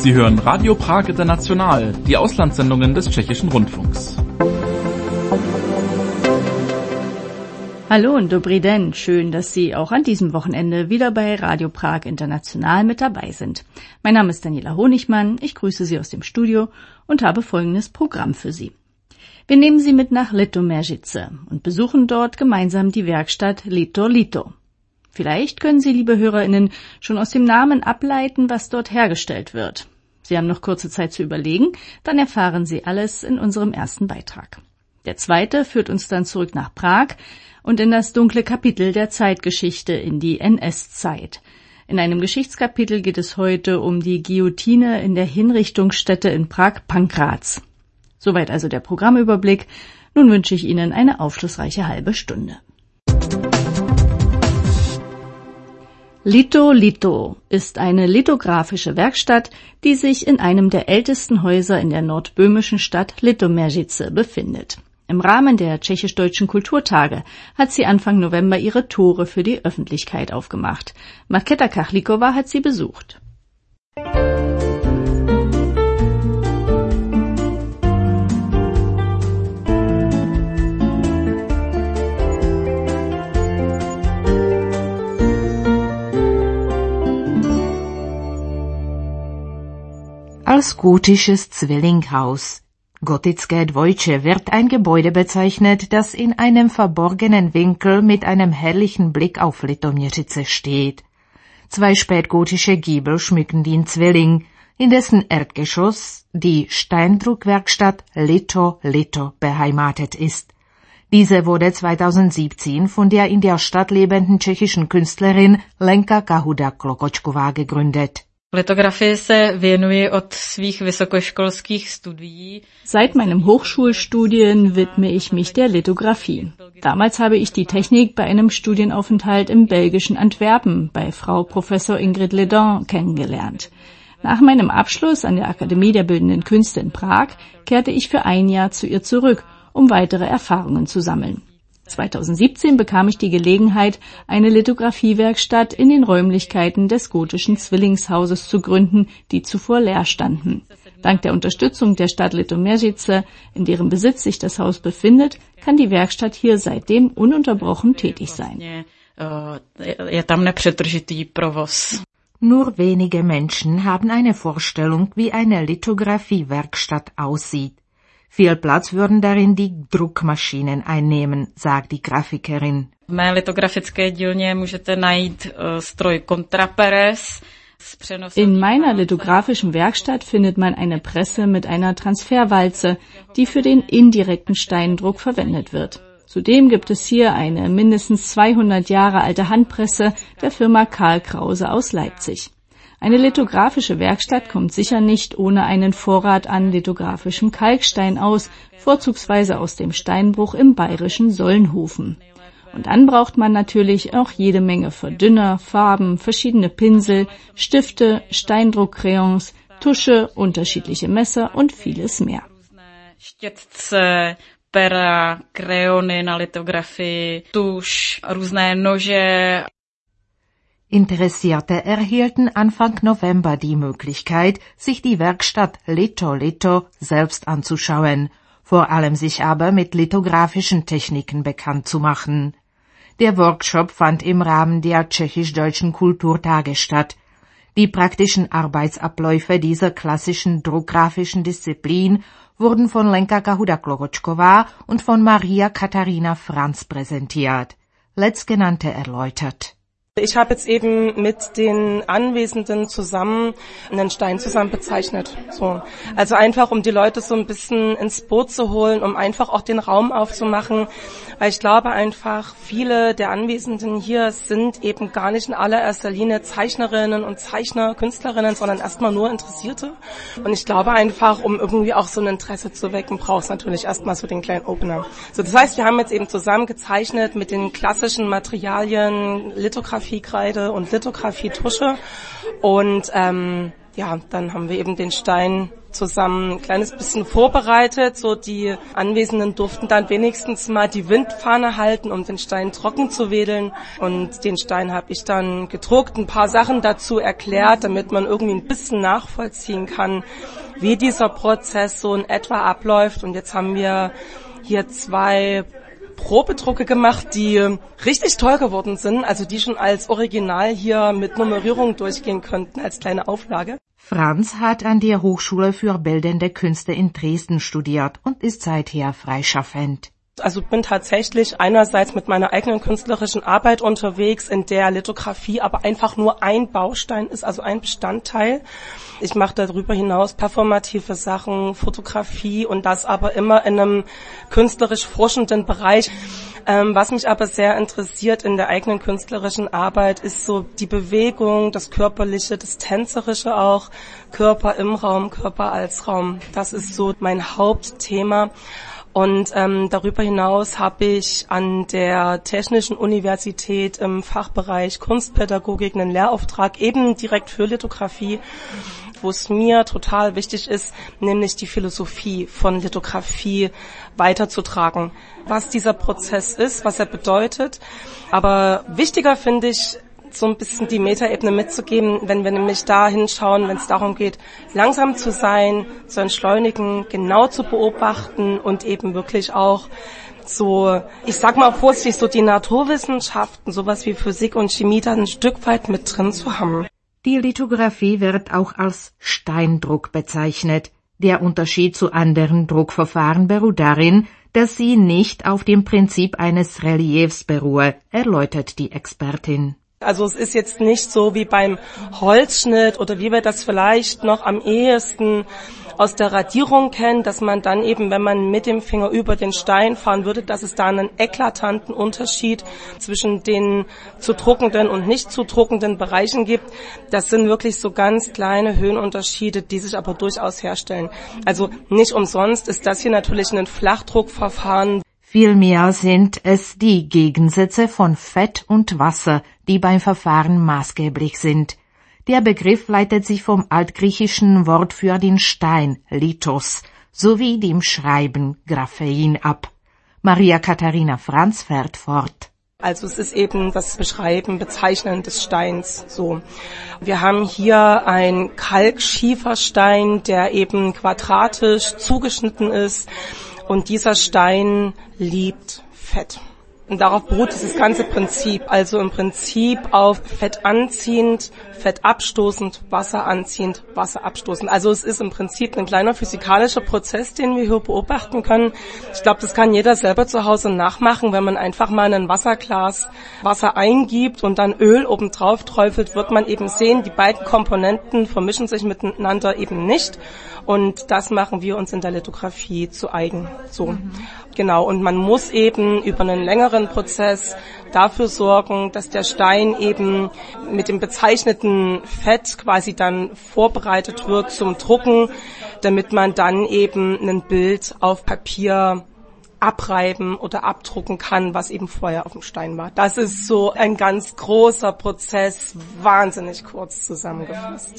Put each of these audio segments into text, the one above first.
Sie hören Radio Prag International, die Auslandssendungen des Tschechischen Rundfunks. Hallo und dobrý den, schön, dass Sie auch an diesem Wochenende wieder bei Radio Prag International mit dabei sind. Mein Name ist Daniela Honigmann, ich grüße Sie aus dem Studio und habe folgendes Programm für Sie. Wir nehmen Sie mit nach Litoměřice und besuchen dort gemeinsam die Werkstatt Lito Lito. Vielleicht können Sie, liebe HörerInnen, schon aus dem Namen ableiten, was dort hergestellt wird. Sie haben noch kurze Zeit zu überlegen, dann erfahren Sie alles in unserem ersten Beitrag. Der zweite führt uns dann zurück nach Prag und in das dunkle Kapitel der Zeitgeschichte, in die NS-Zeit. In einem Geschichtskapitel geht es heute um die Guillotine in der Hinrichtungsstätte in Prag-Pankráz. Soweit also der Programmüberblick. Nun wünsche ich Ihnen eine aufschlussreiche halbe Stunde. Lito Lito ist eine lithografische Werkstatt, die sich in einem der ältesten Häuser in der nordböhmischen Stadt Litoměřice befindet. Im Rahmen der tschechisch-deutschen Kulturtage hat sie Anfang November ihre Tore für die Öffentlichkeit aufgemacht. Markéta Kachlíková hat sie besucht. Als gotisches Zwillinghaus. Gotické Dvojče wird ein Gebäude bezeichnet, das in einem verborgenen Winkel mit einem herrlichen Blick auf Litoměřice steht. Zwei spätgotische Giebel schmücken den Zwilling, in dessen Erdgeschoss die Steindruckwerkstatt Lito Lito beheimatet ist. Diese wurde 2017 von der in der Stadt lebenden tschechischen Künstlerin Lenka Kahuda-Klokočková gegründet. Litografii se věnuji od svých vysokoškolských studií. Seit meinem Hochschulstudien widme ich mich der Lithografie. Damals habe ich die Technik bei einem Studienaufenthalt im belgischen Antwerpen bei Frau Professor Ingrid Ledon kennengelernt. Nach meinem Abschluss an der Akademie der Bildenden Künste in Prag kehrte ich für ein Jahr zu ihr zurück, um weitere Erfahrungen zu sammeln. 2017 bekam ich die Gelegenheit, eine Lithografiewerkstatt in den Räumlichkeiten des gotischen Zwillingshauses zu gründen, die zuvor leer standen. Dank der Unterstützung der Stadt Litoměřice, in deren Besitz sich das Haus befindet, kann die Werkstatt hier seitdem ununterbrochen tätig sein. Je tam nepřetržitý provoz. Nur wenige Menschen haben eine Vorstellung, wie eine Lithografiewerkstatt aussieht. Viel Platz würden darin die Druckmaschinen einnehmen, sagt die Grafikerin. V mé litografické dílně můžete najít stroj Kontraperes. In meiner lithografischen Werkstatt findet man eine Presse mit einer Transferwalze, die für den indirekten Steindruck verwendet wird. Zudem gibt es hier eine mindestens 200 Jahre alte Handpresse der Firma Karl Krause aus Leipzig. Eine lithografische Werkstatt kommt sicher nicht ohne einen Vorrat an lithografischem Kalkstein aus, vorzugsweise aus dem Steinbruch im bayerischen Solnhofen. Und dann braucht man natürlich auch jede Menge Verdünner, Farben, verschiedene Pinsel, Stifte, Steindruckcrayons, Tusche, unterschiedliche Messer und vieles mehr. Štětce, pera, krayony na litografii, tuš, různé nože. Interessierte erhielten Anfang November die Möglichkeit, sich die Werkstatt Lito Lito selbst anzuschauen, vor allem sich aber mit lithografischen Techniken bekannt zu machen. Der Workshop fand im Rahmen der tschechisch-deutschen Kulturtage statt. Die praktischen Arbeitsabläufe dieser klassischen druckgrafischen Disziplin wurden von Lenka Kahuda-Klokočková und von Maria Katharina Franz präsentiert. Letztgenannte erläutert. Ich habe jetzt eben mit den Anwesenden zusammen einen Stein zusammen bezeichnet. So. Also einfach, um die Leute so ein bisschen ins Boot zu holen, um einfach auch den Raum aufzumachen. Weil ich glaube einfach, viele der Anwesenden hier sind eben gar nicht in allererster Linie Zeichnerinnen und Zeichner, Künstlerinnen, sondern erstmal nur Interessierte. Und ich glaube einfach, um irgendwie auch so ein Interesse zu wecken, brauchst du natürlich erstmal so den kleinen Opener. So, das heißt, wir haben jetzt eben zusammen gezeichnet mit den klassischen Materialien, Lithografie-Kreide und Lithografie-Tusche. Und ja, dann haben wir eben den Stein zusammen ein kleines bisschen vorbereitet. So die Anwesenden durften dann wenigstens mal die Windfahne halten, um den Stein trocken zu wedeln. Und den Stein habe ich dann gedruckt, ein paar Sachen dazu erklärt, damit man irgendwie ein bisschen nachvollziehen kann, wie dieser Prozess so in etwa abläuft. Und jetzt haben wir hier 2 Probedrucke gemacht, die richtig toll geworden sind, also die schon als Original hier mit Nummerierung durchgehen könnten als kleine Auflage. Franz hat an der Hochschule für Bildende Künste in Dresden studiert und ist seither freischaffend. Also bin tatsächlich einerseits mit meiner eigenen künstlerischen Arbeit unterwegs, in der Lithografie aber einfach nur ein Baustein ist, also ein Bestandteil. Ich mache darüber hinaus performative Sachen, Fotografie und das aber immer in einem künstlerisch forschenden Bereich. Was mich aber sehr interessiert in der eigenen künstlerischen Arbeit ist so die Bewegung, das Körperliche, das Tänzerische auch, Körper im Raum, Körper als Raum. Das ist so mein Hauptthema. Und darüber hinaus habe ich an der Technischen Universität im Fachbereich Kunstpädagogik einen Lehrauftrag eben direkt für Lithografie, wo es mir total wichtig ist, nämlich die Philosophie von Lithografie weiterzutragen, was dieser Prozess ist, was er bedeutet. Aber wichtiger finde ich, so ein bisschen die Metaebene mitzugeben, wenn wir nämlich da hinschauen, wenn es darum geht, langsam zu sein, zu entschleunigen, genau zu beobachten und eben wirklich auch so, ich sag mal vorsichtig, so die Naturwissenschaften, sowas wie Physik und Chemie, da ein Stück weit mit drin zu haben. Die Lithografie wird auch als Steindruck bezeichnet. Der Unterschied zu anderen Druckverfahren beruht darin, dass sie nicht auf dem Prinzip eines Reliefs beruhe, erläutert die Expertin. Also es ist jetzt nicht so wie beim Holzschnitt oder wie wir das vielleicht noch am ehesten aus der Radierung kennen, dass man dann eben, wenn man mit dem Finger über den Stein fahren würde, dass es da einen eklatanten Unterschied zwischen den zu druckenden und nicht zu druckenden Bereichen gibt. Das sind wirklich so ganz kleine Höhenunterschiede, die sich aber durchaus herstellen. Also nicht umsonst ist das hier natürlich ein Flachdruckverfahren. Vielmehr sind es die Gegensätze von Fett und Wasser, die beim Verfahren maßgeblich sind. Der Begriff leitet sich vom altgriechischen Wort für den Stein, Lithos, sowie dem Schreiben, Graphein, ab. Maria Katharina Franz fährt fort. Also es ist eben das Beschreiben, Bezeichnen des Steins, so. Wir haben hier einen Kalkschieferstein, der eben quadratisch zugeschnitten ist. Und dieser Stein liebt Fett. Und darauf beruht dieses ganze Prinzip. Also im Prinzip auf Fett anziehend, Fett abstoßend, Wasser anziehend, Wasser abstoßend. Also es ist im Prinzip ein kleiner physikalischer Prozess, den wir hier beobachten können. Ich glaube, das kann jeder selber zu Hause nachmachen. Wenn man einfach mal in ein Wasserglas Wasser eingibt und dann Öl obendrauf träufelt, wird man eben sehen, die beiden Komponenten vermischen sich miteinander eben nicht. Und das machen wir uns in der Lithografie zu eigen. So. Genau. Und man muss eben über einen längeren Prozess dafür sorgen, dass der Stein eben mit dem bezeichneten Fett quasi dann vorbereitet wird zum Drucken, damit man dann eben ein Bild auf Papier abreiben oder abdrucken kann, was eben vorher auf dem Stein war. Das ist so ein ganz großer Prozess, wahnsinnig kurz zusammengefasst.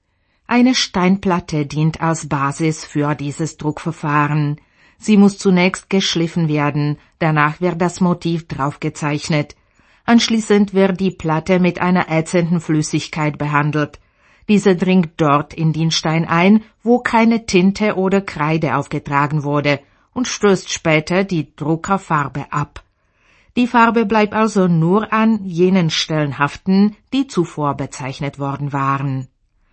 Eine Steinplatte dient als Basis für dieses Druckverfahren. Sie muss zunächst geschliffen werden, danach wird das Motiv draufgezeichnet. Anschließend wird die Platte mit einer ätzenden Flüssigkeit behandelt. Diese dringt dort in den Stein ein, wo keine Tinte oder Kreide aufgetragen wurde, und stößt später die Druckerfarbe ab. Die Farbe bleibt also nur an jenen Stellen haften, die zuvor bezeichnet worden waren.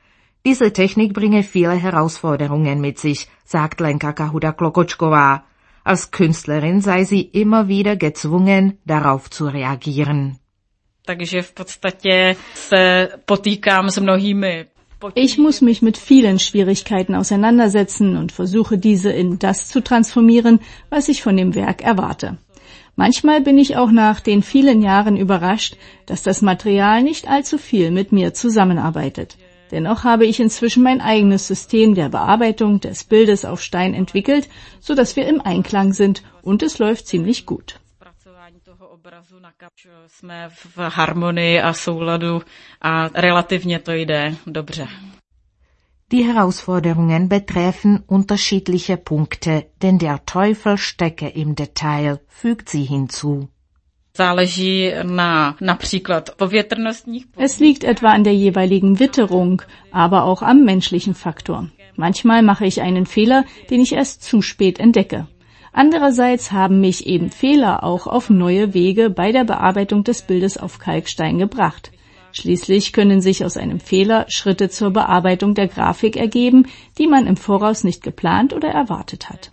Diese Technik bringe viele Herausforderungen mit sich, sagt Lenka Kahuda-Klokočková. Als Künstlerin sei sie immer wieder gezwungen, darauf zu reagieren. Takže v podstatě se potýkám s mnohými. Ich muss mich mit vielen Schwierigkeiten auseinandersetzen und versuche, diese in das zu transformieren, was ich von dem Werk erwarte. Manchmal bin ich auch nach den vielen Jahren überrascht, dass das Material nicht allzu viel mit mir zusammenarbeitet. Dennoch habe ich inzwischen mein eigenes System der Bearbeitung des Bildes auf Stein entwickelt, so dass wir im Einklang sind und es läuft ziemlich gut. Jsme v harmonii a souladu a relativně to jde dobře. Die Herausforderungen betreffen unterschiedliche Punkte, denn der Teufel stecke im Detail, fügt sie hinzu. Es liegt etwa an der jeweiligen Witterung, aber auch am menschlichen Faktor. Manchmal mache ich einen Fehler, den ich erst zu spät entdecke. Andererseits haben mich eben Fehler auch auf neue Wege bei der Bearbeitung des Bildes auf Kalkstein gebracht. Schließlich können sich aus einem Fehler Schritte zur Bearbeitung der Grafik ergeben, die man im Voraus nicht geplant oder erwartet hat.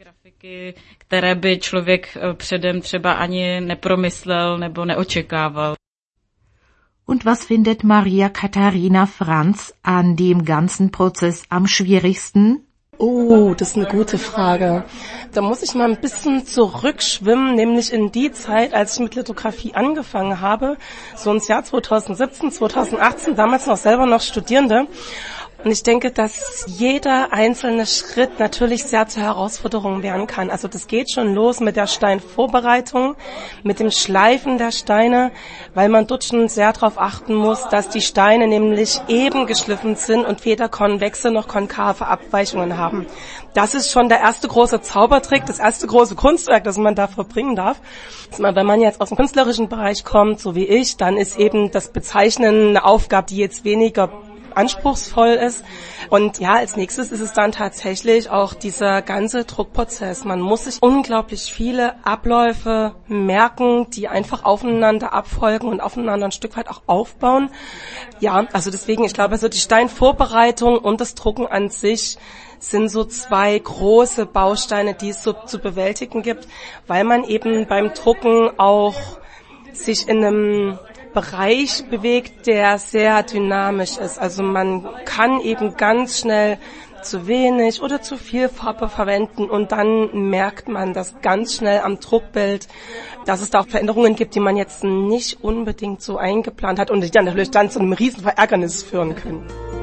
Které by člověk předem třeba ani nepromyslel nebo neočekával. Und was findet Maria Katharina Franz an dem ganzen Prozess am schwierigsten? Oh, das ist eine gute Frage. Da muss ich mal ein bisschen zurückschwimmen, nämlich in die Zeit, als ich mit Lithografie angefangen habe, so ins Jahr 2017, 2018, damals selber noch Studierende. Und ich denke, dass jeder einzelne Schritt natürlich sehr zur Herausforderung werden kann. Also das geht schon los mit der Steinvorbereitung, mit dem Schleifen der Steine, weil man dort schon sehr darauf achten muss, dass die Steine nämlich eben geschliffen sind und weder konvexe noch konkave Abweichungen haben. Das ist schon der erste große Zaubertrick, das erste große Kunstwerk, das man da vollbringen darf. Wenn man jetzt aus dem künstlerischen Bereich kommt, so wie ich, dann ist eben das Bezeichnen eine Aufgabe, die jetzt weniger anspruchsvoll ist. Und ja, als nächstes ist es dann tatsächlich auch dieser ganze Druckprozess. Man muss sich unglaublich viele Abläufe merken, die einfach aufeinander abfolgen und aufeinander ein Stück weit auch aufbauen. Ja, also deswegen, ich glaube, also die Steinvorbereitung und das Drucken an sich sind so zwei große Bausteine, die es so zu bewältigen gibt, weil man eben beim Drucken auch sich in einem Bereich bewegt, der sehr dynamisch ist. Also man kann eben ganz schnell zu wenig oder zu viel Farbe verwenden und dann merkt man das ganz schnell am Druckbild, dass es da auch Veränderungen gibt, die man jetzt nicht unbedingt so eingeplant hat und die dann natürlich dann zu einem riesen Verärgernis führen können.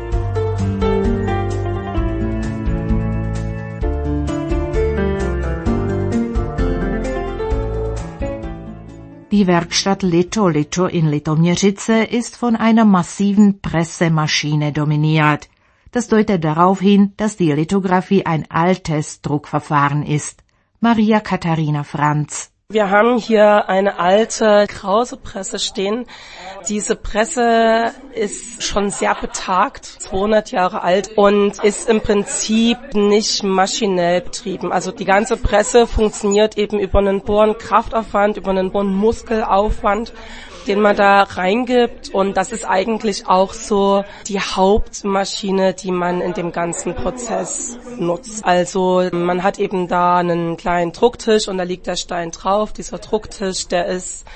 Die Werkstatt Lito Lito in Litoměřice ist von einer massiven Pressemaschine dominiert. Das deutet darauf hin, dass die Lithografie ein altes Druckverfahren ist. Maria Katharina Franz. Wir haben hier eine alte Krause-Presse stehen. Diese Presse ist schon sehr betagt, 200 Jahre alt und ist im Prinzip nicht maschinell betrieben. Also die ganze Presse funktioniert eben über einen hohen Kraftaufwand, über einen hohen Muskelaufwand, den man da reingibt, und das ist eigentlich auch so die Hauptmaschine, die man in dem ganzen Prozess nutzt. Also man hat eben da einen kleinen Drucktisch und da liegt der Stein drauf. Dieser Drucktisch, der ist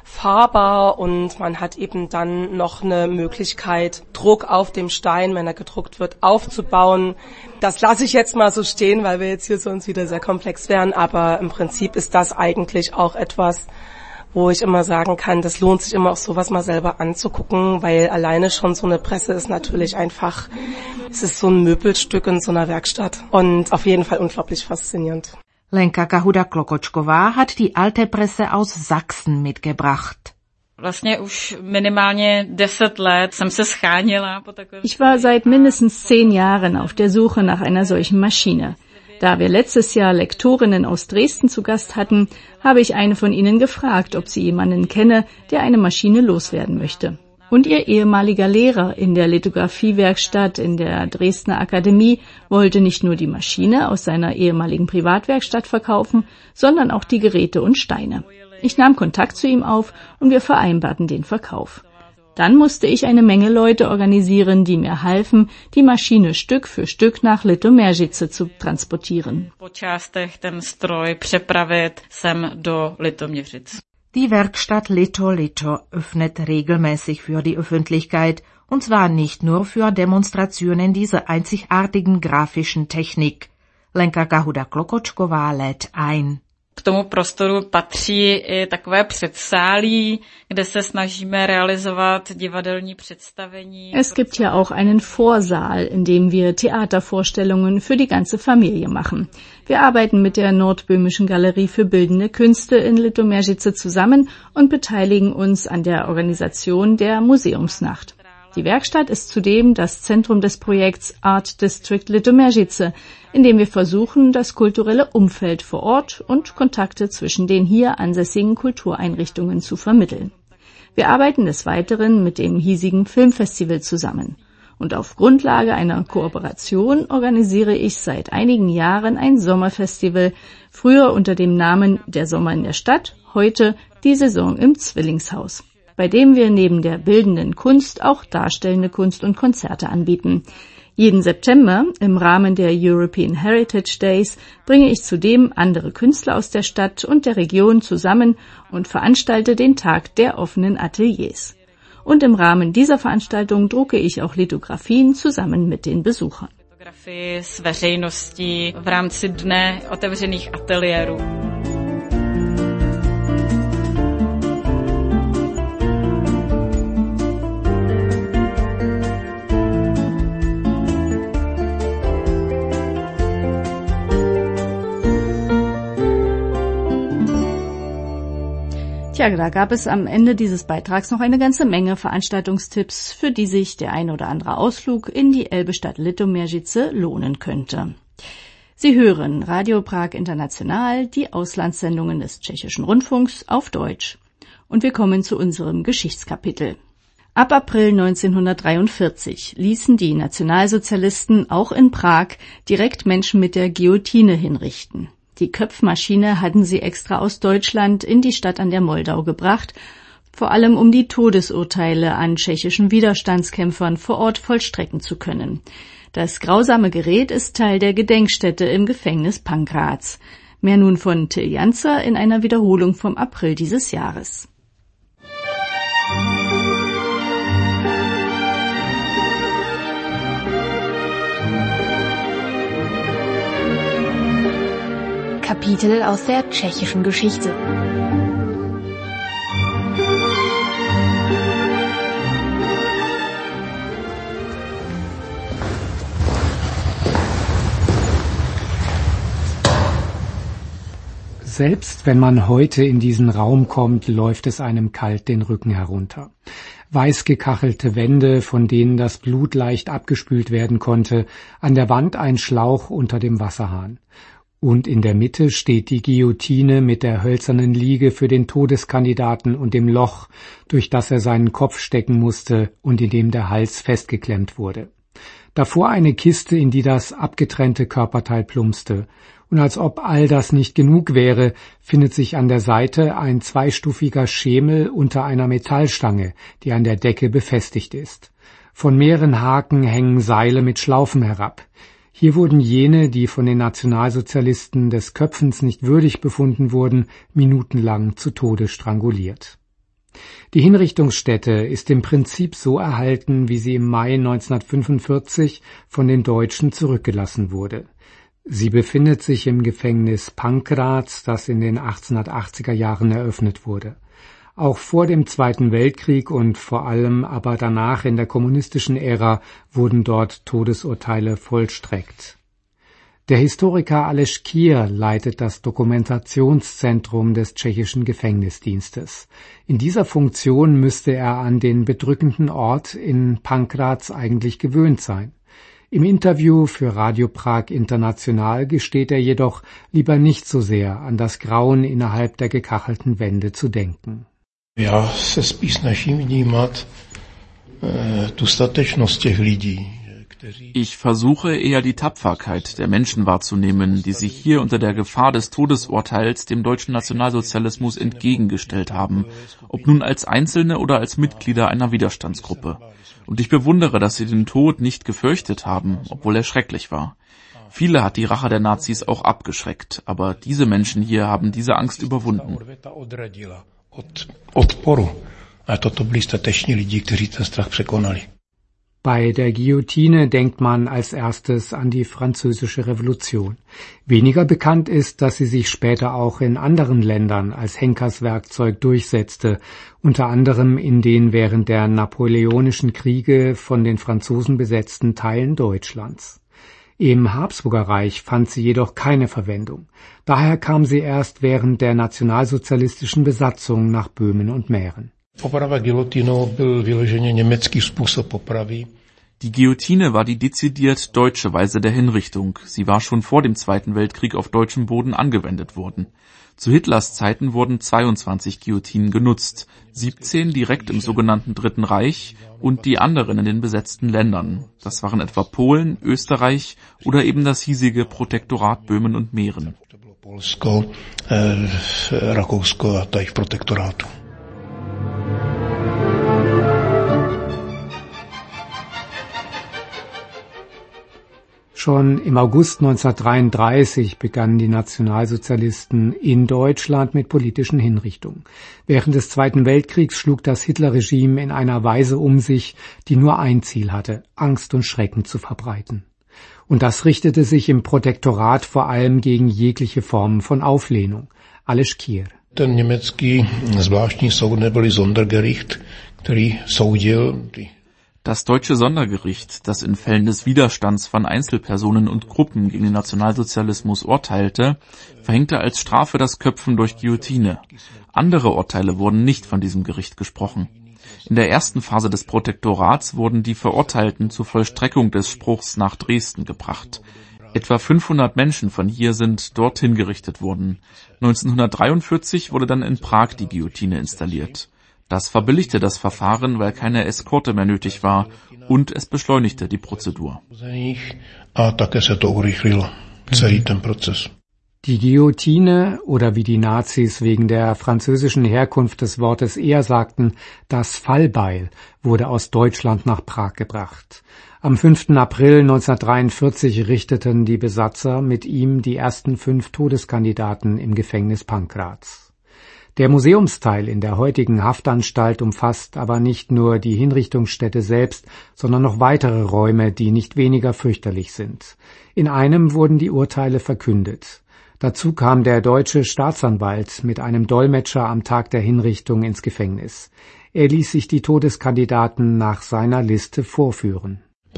fahrbar und man hat eben dann noch eine Möglichkeit, Druck auf dem Stein, wenn er gedruckt wird, aufzubauen. Das lasse ich jetzt mal so stehen, weil wir jetzt hier sonst wieder sehr komplex wären, aber im Prinzip ist das eigentlich auch etwas, wo ich immer sagen kann, das lohnt sich immer auch sowas mal selber anzugucken, weil alleine schon so eine Presse ist natürlich einfach, es ist so ein Möbelstück in so einer Werkstatt und auf jeden Fall unglaublich faszinierend. Lenka Kahuda-Klokočková hat die alte Presse aus Sachsen mitgebracht. Vlastně už minimálně 10 let jsem se scháněla po takové. Ich war seit mindestens 10 Jahren auf der Suche nach einer solchen Maschine. Da wir letztes Jahr Lektorinnen aus Dresden zu Gast hatten, habe ich eine von ihnen gefragt, ob sie jemanden kenne, der eine Maschine loswerden möchte. Und ihr ehemaliger Lehrer in der Lithografiewerkstatt in der Dresdner Akademie wollte nicht nur die Maschine aus seiner ehemaligen Privatwerkstatt verkaufen, sondern auch die Geräte und Steine. Ich nahm Kontakt zu ihm auf und wir vereinbarten den Verkauf. Dann musste ich eine Menge Leute organisieren, die mir halfen, die Maschine Stück für Stück nach Litoměřice zu transportieren. Po částech ten stroj přepravit sem do Litoměřic. Die Werkstatt Lito Lito öffnet regelmäßig für die Öffentlichkeit, und zwar nicht nur für Demonstrationen dieser einzigartigen grafischen Technik. Lenka Kahuda-Klokočková lädt ein. K tomu prostoru patří i takové předsálí, kde se snažíme realizovat divadelní představení. Es gibt ja auch einen Vorsaal, in dem wir Theatervorstellungen für die ganze Familie machen. Wir arbeiten mit der Nordböhmischen Galerie für Bildende Künste in Litoměřice zusammen und beteiligen uns an der Organisation der Museumsnacht. Die Werkstatt ist zudem das Zentrum des Projekts Art District Litoměřice, in dem wir versuchen, das kulturelle Umfeld vor Ort und Kontakte zwischen den hier ansässigen Kultureinrichtungen zu vermitteln. Wir arbeiten des Weiteren mit dem hiesigen Filmfestival zusammen. Und auf Grundlage einer Kooperation organisiere ich seit einigen Jahren ein Sommerfestival, früher unter dem Namen Der Sommer in der Stadt, heute die Saison im Zwillingshaus, bei dem wir neben der bildenden Kunst auch darstellende Kunst und Konzerte anbieten. Jeden September im Rahmen der European Heritage Days bringe ich zudem andere Künstler aus der Stadt und der Region zusammen und veranstalte den Tag der offenen Ateliers. Und im Rahmen dieser Veranstaltung drucke ich auch Lithografien zusammen mit den Besuchern. Fotografii s veřejností v rámci dne otevřených ateliérů. Tja, da gab es am Ende dieses Beitrags noch eine ganze Menge Veranstaltungstipps, für die sich der ein oder andere Ausflug in die Elbe-Stadt Litoměřice lohnen könnte. Sie hören Radio Prag International, die Auslandssendungen des Tschechischen Rundfunks auf Deutsch. Und wir kommen zu unserem Geschichtskapitel. Ab April 1943 ließen die Nationalsozialisten auch in Prag direkt Menschen mit der Guillotine hinrichten. Die Köpfmaschine hatten sie extra aus Deutschland in die Stadt an der Moldau gebracht, vor allem um die Todesurteile an tschechischen Widerstandskämpfern vor Ort vollstrecken zu können. Das grausame Gerät ist Teil der Gedenkstätte im Gefängnis Pankráz. Mehr nun von Till Janzer in einer Wiederholung vom April dieses Jahres. Kapitel aus der tschechischen Geschichte. Selbst wenn man heute in diesen Raum kommt, läuft es einem kalt den Rücken herunter. Weiß gekachelte Wände, von denen das Blut leicht abgespült werden konnte, an der Wand ein Schlauch unter dem Wasserhahn. Und in der Mitte steht die Guillotine mit der hölzernen Liege für den Todeskandidaten und dem Loch, durch das er seinen Kopf stecken musste und in dem der Hals festgeklemmt wurde. Davor eine Kiste, in die das abgetrennte Körperteil plumpste. Und als ob all das nicht genug wäre, findet sich an der Seite ein zweistufiger Schemel unter einer Metallstange, die an der Decke befestigt ist. Von mehreren Haken hängen Seile mit Schlaufen herab. Hier wurden jene, die von den Nationalsozialisten des Köpfens nicht würdig befunden wurden, minutenlang zu Tode stranguliert. Die Hinrichtungsstätte ist im Prinzip so erhalten, wie sie im Mai 1945 von den Deutschen zurückgelassen wurde. Sie befindet sich im Gefängnis Pankráz, das in den 1880er Jahren eröffnet wurde. Auch vor dem Zweiten Weltkrieg und vor allem aber danach in der kommunistischen Ära wurden dort Todesurteile vollstreckt. Der Historiker Aleš Kier leitet das Dokumentationszentrum des tschechischen Gefängnisdienstes. In dieser Funktion müsste er an den bedrückenden Ort in Pankráz eigentlich gewöhnt sein. Im Interview für Radio Prag International gesteht er jedoch, lieber nicht so sehr an das Grauen innerhalb der gekachelten Wände zu denken. Já se spíš snažím vnímat tu statečnost těch lidí. Ich versuche eher die Tapferkeit der Menschen wahrzunehmen, die sich hier unter der Gefahr des Todesurteils dem deutschen Nationalsozialismus entgegengestellt haben, ob nun als Einzelne oder als Mitglieder einer Widerstandsgruppe. Und ich bewundere, dass sie den Tod nicht gefürchtet haben, obwohl er schrecklich war. Viele hat die Rache der Nazis auch abgeschreckt, aber diese Menschen hier haben diese Angst überwunden. Bei der Guillotine denkt man als erstes an die Französische Revolution. Weniger bekannt ist, dass sie sich später auch in anderen Ländern als Henkerswerkzeug durchsetzte, unter anderem in den während der Napoleonischen Kriege von den Franzosen besetzten Teilen Deutschlands. Im Habsburgerreich fand sie jedoch keine Verwendung. Daher kam sie erst während der nationalsozialistischen Besatzung nach Böhmen und Mähren. Poprava gilotinou byl vyloženě německý způsob popravy. Die Guillotine war die dezidiert deutsche Weise der Hinrichtung. Sie war schon vor dem Zweiten Weltkrieg auf deutschem Boden angewendet worden. Zu Hitlers Zeiten wurden 22 Guillotinen genutzt, 17 direkt im sogenannten Dritten Reich und die anderen in den besetzten Ländern. Das waren etwa Polen, Österreich oder eben das hiesige Protektorat Böhmen und Mähren. Polsko, Rakousko a tady v protektorátu. Schon im August 1933 begannen die Nationalsozialisten in Deutschland mit politischen Hinrichtungen. Während des Zweiten Weltkriegs schlug das Hitlerregime in einer Weise um sich, die nur ein Ziel hatte, Angst und Schrecken zu verbreiten. Und das richtete sich im Protektorat vor allem gegen jegliche Formen von Auflehnung. Aleš Kier. Ten německý zvláštní soud neboli Sondergericht, který soudil die Das deutsche Sondergericht, das in Fällen des Widerstands von Einzelpersonen und Gruppen gegen den Nationalsozialismus urteilte, verhängte als Strafe das Köpfen durch Guillotine. Andere Urteile wurden nicht von diesem Gericht gesprochen. In der ersten Phase des Protektorats wurden die Verurteilten zur Vollstreckung des Spruchs nach Dresden gebracht. Etwa 500 Menschen von hier sind dorthin gerichtet worden. 1943 wurde dann in Prag die Guillotine installiert. Das verbilligte das Verfahren, weil keine Eskorte mehr nötig war, und es beschleunigte die Prozedur. Die Guillotine, oder wie die Nazis wegen der französischen Herkunft des Wortes eher sagten, das Fallbeil, wurde aus Deutschland nach Prag gebracht. Am 5. April 1943 richteten die Besatzer mit ihm die ersten 5 Todeskandidaten im Gefängnis Pankraz. Der Museumsteil in der heutigen Haftanstalt umfasst aber nicht nur die Hinrichtungsstätte selbst, sondern noch weitere Räume, die nicht weniger fürchterlich sind. In einem wurden die Urteile verkündet. Dazu kam der deutsche Staatsanwalt mit einem Dolmetscher am Tag der Hinrichtung ins Gefängnis. Er ließ sich die Todeskandidaten nach seiner Liste vorführen.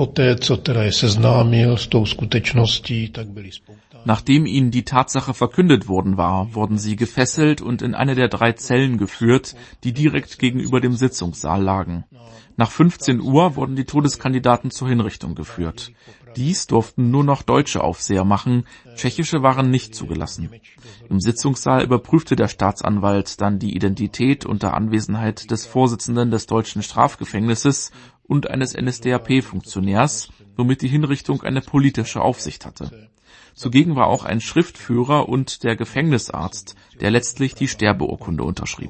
Nachdem ihnen die Tatsache verkündet worden war, wurden sie gefesselt und in eine der 3 Zellen geführt, die direkt gegenüber dem Sitzungssaal lagen. Nach 15 Uhr wurden die Todeskandidaten zur Hinrichtung geführt. Dies durften nur noch deutsche Aufseher machen, tschechische waren nicht zugelassen. Im Sitzungssaal überprüfte der Staatsanwalt dann die Identität unter Anwesenheit des Vorsitzenden des deutschen Strafgefängnisses und eines NSDAP-Funktionärs, womit die Hinrichtung eine politische Aufsicht hatte. Zugegen war auch ein Schriftführer und der Gefängnisarzt, der letztlich die Sterbeurkunde unterschrieb.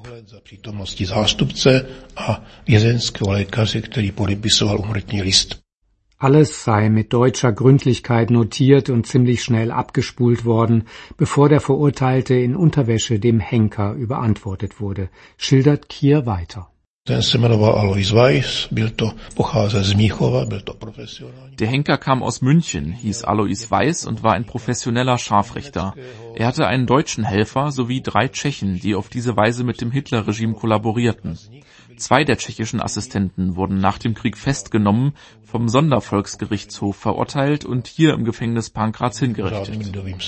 Alles sei mit deutscher Gründlichkeit notiert und ziemlich schnell abgespult worden, bevor der Verurteilte in Unterwäsche dem Henker überantwortet wurde, schildert Kier weiter. Ten se jmenoval Alois Weiss, pocházel z Mnichova, byl to profesionální. Der Henker kam aus München, hieß Alois Weiss und war ein professioneller Scharfrichter. Er hatte einen deutschen Helfer sowie 3 Tschechen, die auf diese Weise mit dem Hitlerregime kollaborierten. 2 der tschechischen Assistenten wurden nach dem Krieg festgenommen, vom Sondervolksgerichtshof verurteilt und hier im Gefängnis Pankraz hingerichtet.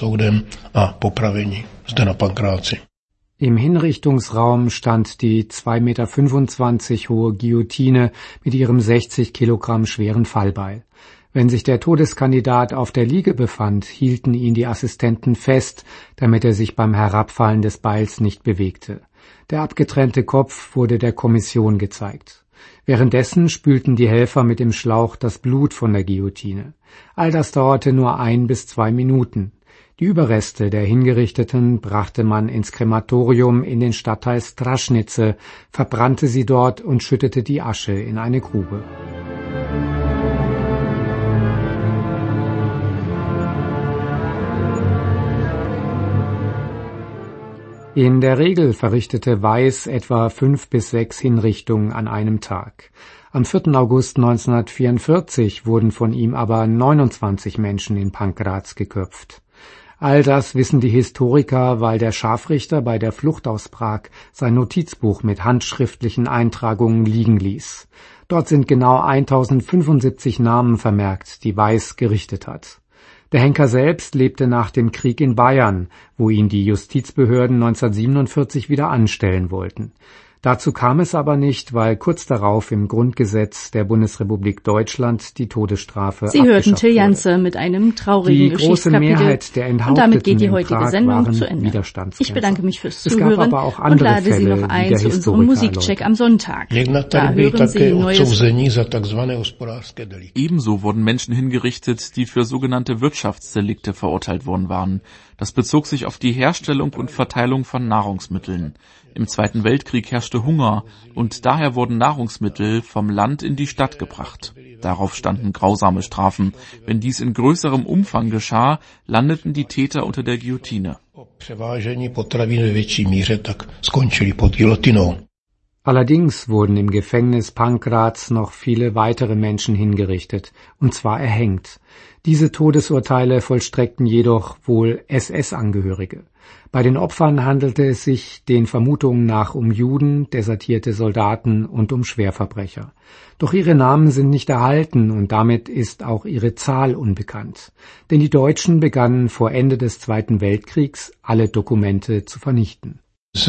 Im Hinrichtungsraum stand die 2,25 Meter hohe Guillotine mit ihrem 60 Kilogramm schweren Fallbeil. Wenn sich der Todeskandidat auf der Liege befand, hielten ihn die Assistenten fest, damit er sich beim Herabfallen des Beils nicht bewegte. Der abgetrennte Kopf wurde der Kommission gezeigt. Währenddessen spülten die Helfer mit dem Schlauch das Blut von der Guillotine. All das dauerte nur 1 bis 2 Minuten. Die Überreste der Hingerichteten brachte man ins Krematorium in den Stadtteil Straschnice, verbrannte sie dort und schüttete die Asche in eine Grube. In der Regel verrichtete Weiss etwa 5 bis 6 Hinrichtungen an einem Tag. Am 4. August 1944 wurden von ihm aber 29 Menschen in Pankraz geköpft. All das wissen die Historiker, weil der Scharfrichter bei der Flucht aus Prag sein Notizbuch mit handschriftlichen Eintragungen liegen ließ. Dort sind genau 1075 Namen vermerkt, die Weiss gerichtet hat. Der Henker selbst lebte nach dem Krieg in Bayern, wo ihn die Justizbehörden 1947 wieder anstellen wollten. Dazu kam es aber nicht, weil kurz darauf im Grundgesetz der Bundesrepublik Deutschland die Todesstrafe Sie hörten Till Janse mit einem traurigen Geschichtskapitel. Die große Mehrheit der Enthaupteten und damit geht die heutige Prag Sendung zu Ende. Ich bedanke mich fürs Zuhören und lade Sie noch ein zu unserem Musikcheck am Sonntag. Da hören Sie Neues. Ebenso wurden Menschen hingerichtet, die für sogenannte Wirtschaftsdelikte verurteilt worden waren. Das bezog sich auf die Herstellung und Verteilung von Nahrungsmitteln. Im Zweiten Weltkrieg herrschte Hunger und daher wurden Nahrungsmittel vom Land in die Stadt gebracht. Darauf standen grausame Strafen. Wenn dies in größerem Umfang geschah, landeten die Täter unter der Guillotine. Allerdings wurden im Gefängnis Pankraz noch viele weitere Menschen hingerichtet, und zwar erhängt. Diese Todesurteile vollstreckten jedoch wohl SS-Angehörige. Bei den Opfern handelte es sich den Vermutungen nach um Juden, desertierte Soldaten und um Schwerverbrecher. Doch ihre Namen sind nicht erhalten und damit ist auch ihre Zahl unbekannt. Denn die Deutschen begannen vor Ende des Zweiten Weltkriegs, alle Dokumente zu vernichten.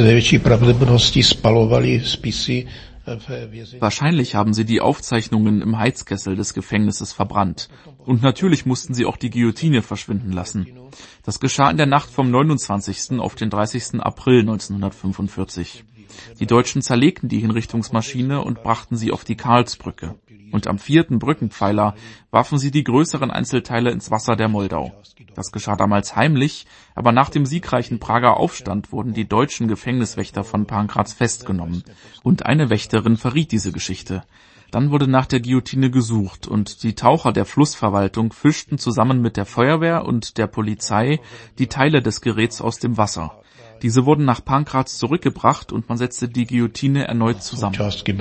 Wahrscheinlich haben sie die Aufzeichnungen im Heizkessel des Gefängnisses verbrannt. Und natürlich mussten sie auch die Guillotine verschwinden lassen. Das geschah in der Nacht vom 29. auf den 30. April 1945. Die Deutschen zerlegten die Hinrichtungsmaschine und brachten sie auf die Karlsbrücke. Und am 4. Brückenpfeiler warfen sie die größeren Einzelteile ins Wasser der Moldau. Das geschah damals heimlich, aber nach dem siegreichen Prager Aufstand wurden die deutschen Gefängniswächter von Pankraz festgenommen. Und eine Wächterin verriet diese Geschichte. Dann wurde nach der Guillotine gesucht und die Taucher der Flussverwaltung fischten zusammen mit der Feuerwehr und der Polizei die Teile des Geräts aus dem Wasser. Diese wurden nach Pankraz zurückgebracht und man setzte die Guillotine erneut zusammen.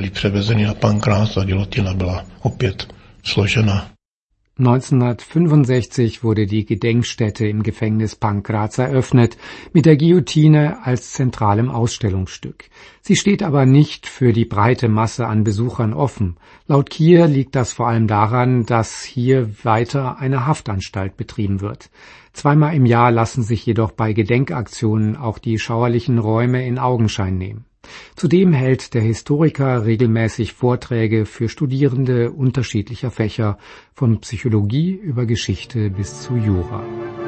1965 wurde die Gedenkstätte im Gefängnis Pankraz eröffnet, mit der Guillotine als zentralem Ausstellungsstück. Sie steht aber nicht für die breite Masse an Besuchern offen. Laut Kier liegt das vor allem daran, dass hier weiter eine Haftanstalt betrieben wird. Zweimal im Jahr lassen sich jedoch bei Gedenkaktionen auch die schauerlichen Räume in Augenschein nehmen. Zudem hält der Historiker regelmäßig Vorträge für Studierende unterschiedlicher Fächer, von Psychologie über Geschichte bis zu Jura.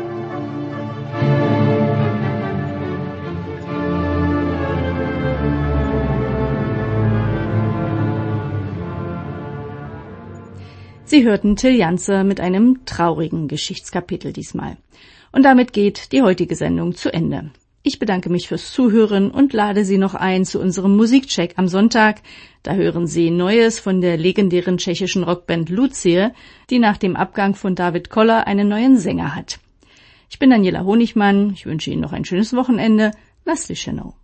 Sie hörten Till Janse mit einem traurigen Geschichtskapitel diesmal. Und damit geht die heutige Sendung zu Ende. Ich bedanke mich fürs Zuhören und lade Sie noch ein zu unserem Musikcheck am Sonntag. Da hören Sie Neues von der legendären tschechischen Rockband Lucie, die nach dem Abgang von David Koller einen neuen Sänger hat. Ich bin Daniela Honigmann. Ich wünsche Ihnen noch ein schönes Wochenende. Na slyšenou.